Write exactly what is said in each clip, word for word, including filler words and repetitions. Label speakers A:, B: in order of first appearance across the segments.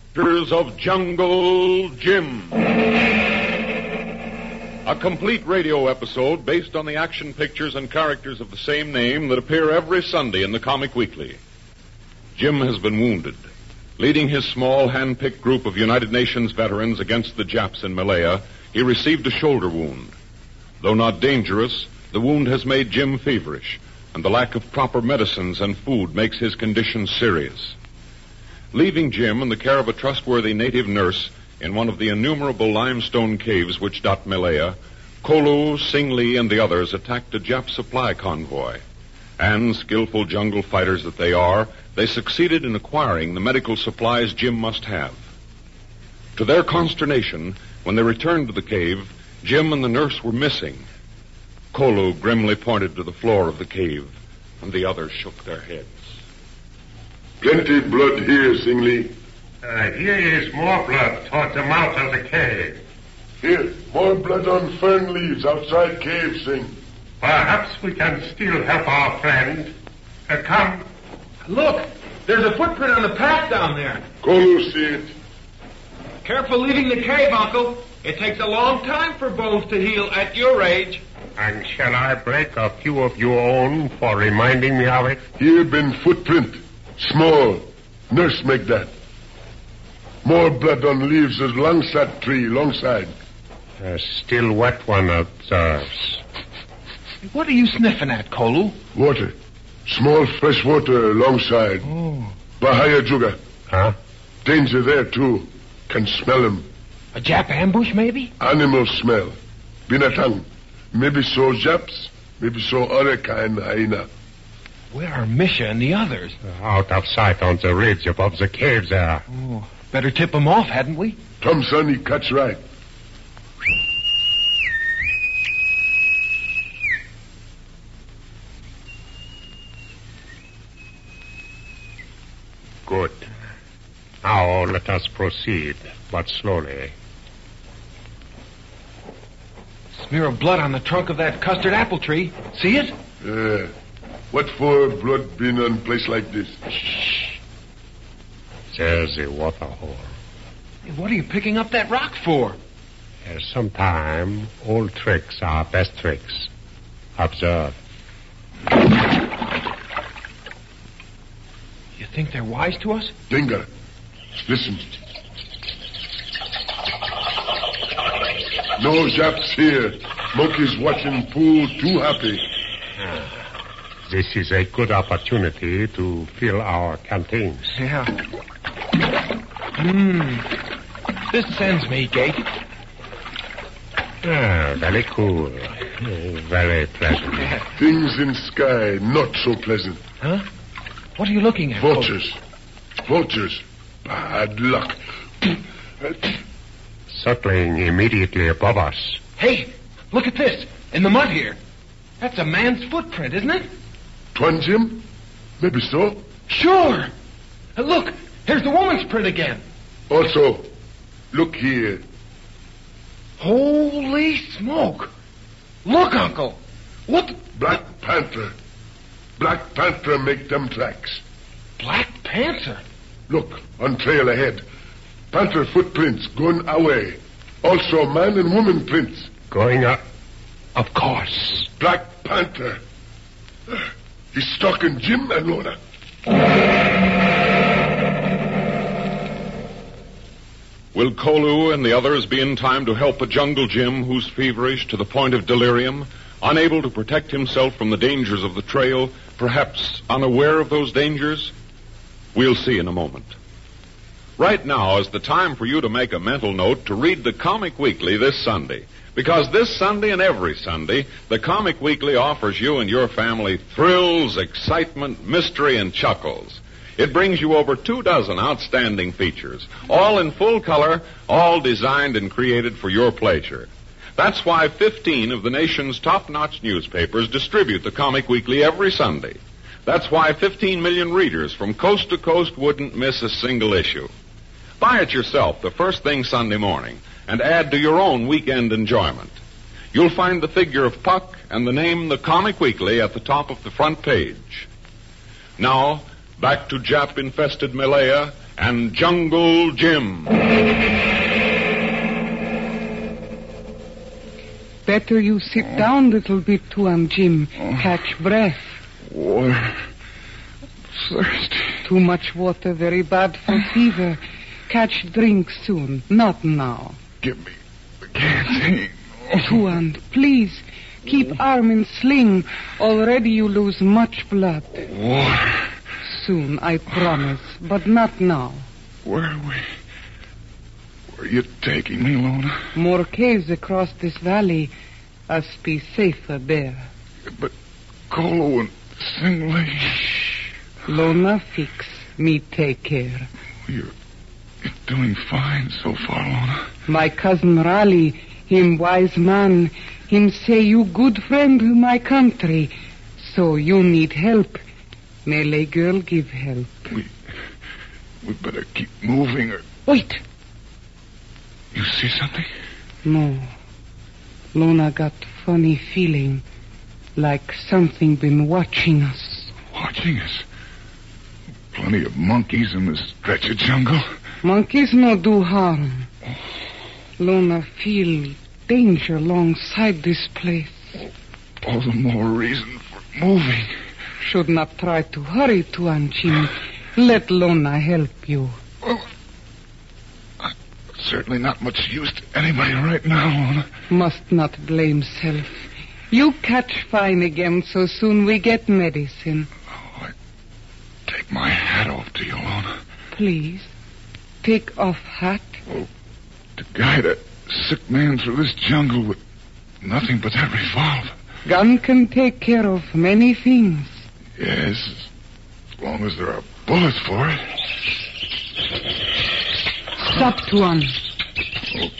A: Adventures of Jungle Jim. A complete radio episode based on the action pictures and characters of the same name that appear every Sunday in the Comic Weekly. Jim has been wounded. Leading his small, hand-picked group of United Nations veterans against the Japs in Malaya, he received a shoulder wound. Though not dangerous, the wound has made Jim feverish, and the lack of proper medicines and food makes his condition serious. Leaving Jim in the care of a trustworthy native nurse in one of the innumerable limestone caves which dot Malaya, Kolu, Singli, and the others attacked a Jap supply convoy. And, skillful jungle fighters that they are, they succeeded in acquiring the medical supplies Jim must have. To their consternation, when they returned to the cave, Jim and the nurse were missing. Kolu grimly pointed to the floor of the cave, and the others shook their heads.
B: Plenty blood here, Singli.
C: Uh, here is more blood toward the mouth of the cave.
B: Here, more blood on fern leaves outside cave, Sing.
C: Perhaps we can still help our friend. Uh, come.
D: Look, there's a footprint on the path down there.
B: Kolu, see it.
D: Careful leaving the cave, Uncle. It takes a long time for bones to heal at your age.
C: And shall I break a few of your own for reminding me of it?
B: Here been footprint. Small. Nurse make that. More blood on leaves as longside tree, longside.
C: A still wet one observes.
D: What are you sniffing at, Kolu?
B: Water. Small fresh water alongside.
D: Oh.
B: Bahaya Juga.
C: Huh?
B: Danger there, too. Can smell him.
D: A Jap ambush, maybe?
B: Animal smell. Binatang. Maybe so Japs, maybe so other kind hyena.
D: Where are Misha and the others?
C: Out of sight on the ridge above the cave there.
D: Oh, better tip them off, hadn't we?
B: Thompson, he cuts right.
C: Good. Now let us proceed, but slowly.
D: Smear of blood on the trunk of that custard apple tree. See it?
B: Yeah. What for blood been on place like this?
C: Shh. There's a water hole.
D: Hey, what are you picking up that rock for?
C: Uh, sometime old tricks are best tricks. Observe.
D: You think they're wise to us?
B: Dinga, listen. No Japs here. Monkeys watching pool too happy.
C: Ah, this is a good opportunity to fill our canteens.
D: Yeah. Mmm. This sends me, Gate.
C: Ah, very cool. Very pleasant.
B: Things in sky not so pleasant.
D: Huh? What are you looking at?
B: Vultures. Vultures. Bad luck.
C: Circling immediately above us.
D: Hey, look at this. In the mud here. That's a man's footprint, isn't it?
B: Twan, Jim? Maybe so.
D: Sure. Uh, look, here's the woman's print again.
B: Also, look here.
D: Holy smoke. Look, Uncle. Look.
B: Black Panther. Black Panther make them tracks.
D: Black Panther?
B: Look, on trail ahead. Panther footprints going away. Also man and woman prints.
C: Going up? Of course.
B: Black Panther. He's stalking Jim and Lorna.
A: Will Kolu and the others be in time to help a Jungle Jim who's feverish to the point of delirium, unable to protect himself from the dangers of the trail, perhaps unaware of those dangers? We'll see in a moment. Right now is the time for you to make a mental note to read the Comic Weekly this Sunday. Because this Sunday and every Sunday, the Comic Weekly offers you and your family thrills, excitement, mystery, and chuckles. It brings you over two dozen outstanding features, all in full color, all designed and created for your pleasure. That's why fifteen of the nation's top-notch newspapers distribute the Comic Weekly every Sunday. That's why fifteen million readers from coast to coast wouldn't miss a single issue. Buy it yourself the first thing Sunday morning and add to your own weekend enjoyment. You'll find the figure of Puck and the name The Comic Weekly at the top of the front page. Now, back to Jap-infested Malaya and Jungle Jim.
E: Better you sit down a little bit, Tuan Jim. Catch breath.
F: Water. Thirsty.
E: Too much water, very bad for fever. Catch drink soon, not now.
F: Give me the canteen.
E: Tuan, please, keep arm in sling. Already you lose much blood.
F: Water.
E: Soon, I promise, but not now.
F: Where are we? Where are you taking me, Lona?
E: More caves across this valley. Us be safer there.
F: But Kolo and Singley...
E: Lona fix. Me take care.
F: You're, you're doing fine so far, Lona.
E: My cousin Raleigh, him wise man, him say you good friend to my country. So you need help. Malay girl give help.
F: We... We better keep moving or...
E: Wait.
F: You see something?
E: No. Lona got funny feeling. Like something been watching us.
F: Watching us? Plenty of monkeys in this stretch of jungle.
E: Monkeys no do harm. Lona feel danger alongside this place.
F: All the more reason for moving.
E: Should not try to hurry, Tuan Jim. Let Lona help you.
F: Well, I'm certainly not much use to anybody right now, Lona.
E: Must not blame self. You catch fine again so soon we get medicine.
F: Oh, I take my hat off to you, Lona.
E: Please, take off hat.
F: Oh, to guide a sick man through this jungle with nothing but that revolver.
E: Gun can take care of many things.
F: Yes, as long as there are bullets for it.
E: Stop, Tuan.
F: Oh.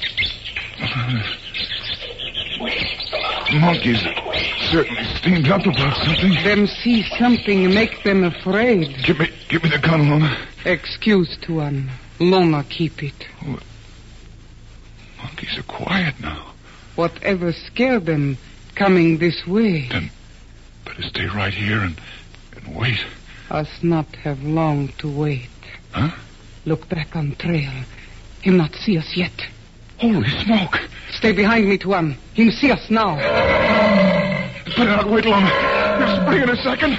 F: Monkeys certainly steamed up about something.
E: Them see something make them afraid.
F: Give me, give me the gun, Lona.
E: Excuse, Tuan. Lona keep it.
F: Oh, monkeys are quiet now.
E: Whatever scared them coming this way.
F: Then better stay right here and, and wait.
E: Us not have long to wait.
F: Huh?
E: Look back on trail. Him not see us yet.
F: Holy smoke.
E: Stay behind me, Tuan. Him see us now.
F: Better not wait long. He'll spring in a second.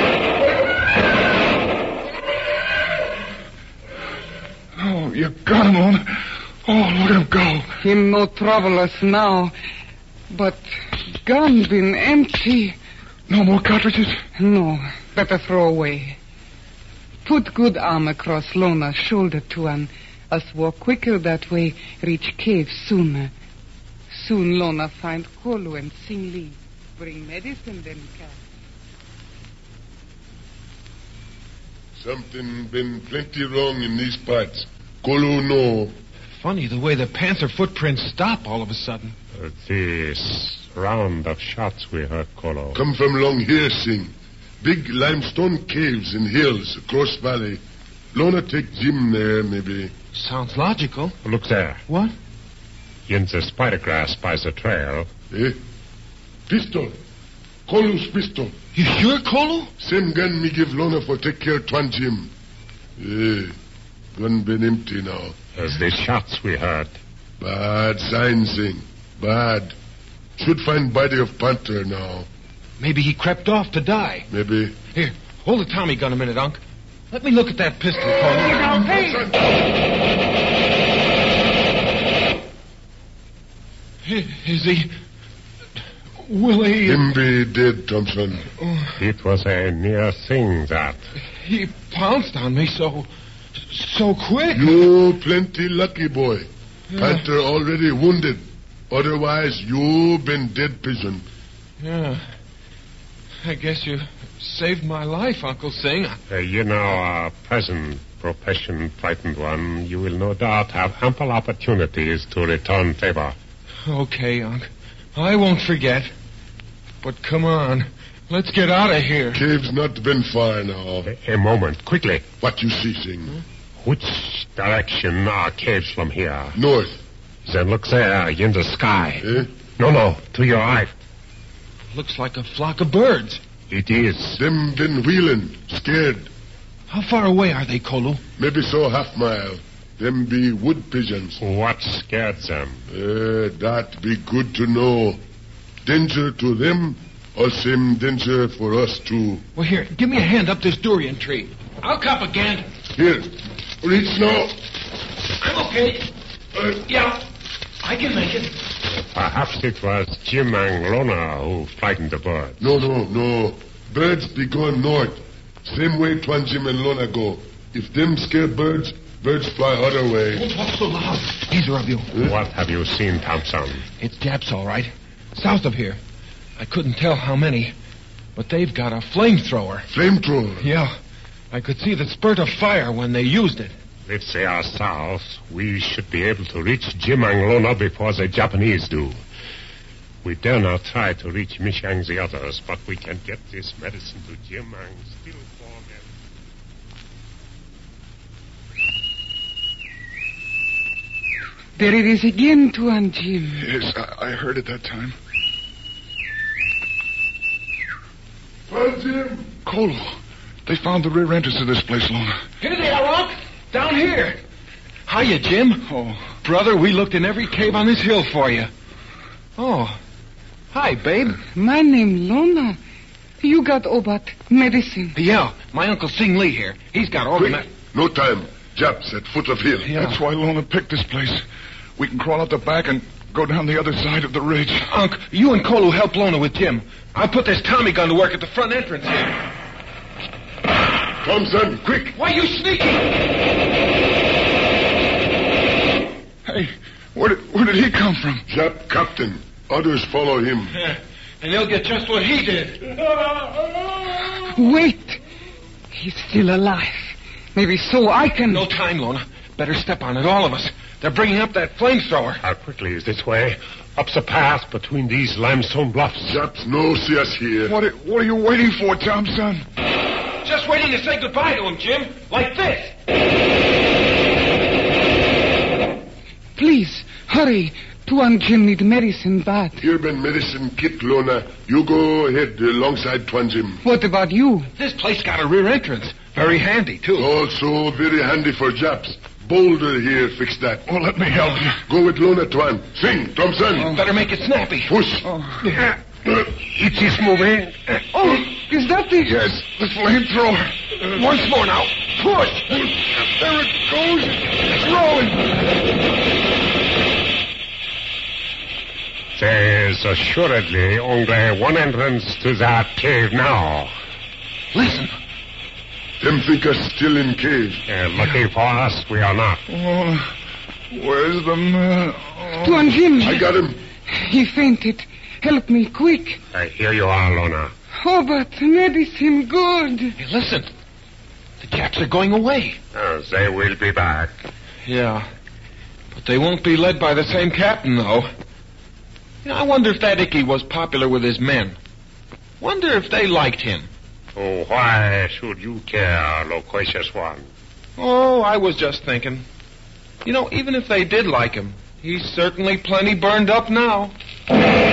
F: Oh, you got him, Lona. Oh, look at him go.
E: Him no trouble us now. But gun been empty.
F: No more cartridges?
E: No. Better throw away. Put good arm across Lona's shoulder, Tuan. Us walk quicker that way, reach cave sooner. Soon Lona find Kolo and Singley. Bring medicine then, Cat.
B: Something been plenty wrong in these parts. Kolo no.
D: Funny the way the panther footprints stop all of a sudden.
C: Uh, this round of shots we heard, Kolo.
B: Come from long here, Sing. Big limestone caves and hills across valley. Lona take Jim there, maybe.
D: Sounds logical.
C: Look there.
D: What?
C: In the spider grass by the trail.
B: Eh? Pistol. Kolo's pistol.
D: You sure, Kolo?
B: Same gun me give Lona for take care of Tuan Jim. Eh, gun been empty now.
C: As the shots we heard.
B: Bad sign, Sing. Bad. Should find body of panther now.
D: Maybe he crept off to die.
B: Maybe.
D: Here, hold the Tommy gun a minute, Unc. Let me look at that pistol, Kolo. Is he... Will he...
B: Him be dead, Thompson.
C: It was a near thing, that.
D: He pounced on me so... so quick.
B: You plenty lucky, boy. Panther already wounded. Otherwise, you been dead pigeon.
D: Yeah. I guess you saved my life, Uncle Sing.
C: Uh, you know, our present profession, frightened one, you will no doubt have ample opportunities to return favor.
D: Okay, Unc. I won't forget. But come on. Let's get out of here.
B: Cave's not been far now.
C: A, a moment, quickly.
B: What you see, Sing? Hmm?
C: Which direction are caves from here?
B: North.
C: Then look there, in the sky.
B: Eh?
C: No, no, to your right.
D: Looks like a flock of birds.
C: It is.
B: Them been wheeling, scared.
D: How far away are they, Kolu?
B: Maybe so half mile. Them be wood pigeons.
C: What scared them?
B: Uh, that be good to know. Danger to them or same danger for us too.
D: Well, here, give me a hand up this durian tree. I'll cop again.
B: Here, reach now.
D: I'm okay.
B: Uh,
D: Yeah, I can make it.
C: Perhaps it was Jim and Lona who frightened the birds.
B: No, no, no. Birds be going north. Same way Twan Jim and Lona go. If them scare birds, birds fly other way.
D: Don't talk so loud. Either of you.
C: What have you seen, Thompson?
D: It's Japs, all right. South of here. I couldn't tell how many, but they've got a flamethrower.
B: Flamethrower?
D: Yeah. I could see the spurt of fire when they used it.
C: If they are south, we should be able to reach Jim and Lona before the Japanese do. We dare not try to reach Mish and the others, but we can get this medicine to Jim and still form them.
E: There it is again, Tuan Jim.
F: Yes, I, I heard it that time.
B: Twan Jim!
F: Kolu, they found the rear entrance to this place, Lona.
D: Here they are, Unc. Down here. Hiya, Jim.
F: Oh,
D: Brother, we looked in every cave on this hill for you. Oh. Hi, babe.
E: My name Lona. You got Obat medicine.
D: Yeah, my Uncle Sing Lee here. He's got
B: Quick,
D: organized...
B: no time. Japs at foot of hill.
D: Yeah.
F: that's why Lona picked this place. We can crawl out the back and go down the other side of the ridge.
D: Unc, you and Kolu help Lona with Jim. I'll put this Tommy gun to work at the front entrance here.
B: Thompson, quick!
D: Why are you sneaking?
F: Hey, where did, where did he come from?
B: Jap captain. Others follow him.
D: Yeah, and they'll get just what he did.
E: Wait. He's still alive. Maybe so I can...
D: No time, Lona. Better step on it, all of us. They're bringing up that flamethrower.
C: How quickly is this way? Up the path between these limestone bluffs.
B: Japs no see us here.
F: What, are- what are you waiting for, Thompson?
D: Just waiting to say goodbye to him, Jim. Like this.
E: Please, hurry. Tuan Jim need medicine bad.
B: Here been medicine kit, Lona. You go ahead alongside Twan Jim.
E: What about you?
D: This place got a rear entrance. Very handy, too.
B: Also very handy for Japs. Boulder here fix that.
F: Oh, let me help you.
B: Go with Lona, Twan. Swing, Thompson.
D: Better make it snappy.
B: Push.
D: Yeah.
C: It is moving.
E: Oh, is that the...
F: Yes, the flamethrower.
D: Once more now. Push.
F: There it goes. It's rolling.
C: There is assuredly only one entrance to that cave now.
D: Listen.
B: Them think us still in cave.
C: Uh, looking for us, we are not.
F: Oh, where's the man? Oh.
E: Tuan Jim.
B: I got him.
E: He fainted. Help me, quick.
C: Uh, here you are, Lona.
E: Obat medicine good.
D: Hey, listen. The Japs are going away.
C: Uh, they will be back.
D: Yeah. But they won't be led by the same captain, though. You know, I wonder if that Icky was popular with his men. Wonder if they liked him.
C: Oh, why should you care, loquacious one?
D: Oh, I was just thinking. You know, even if they did like him, he's certainly plenty burned up now.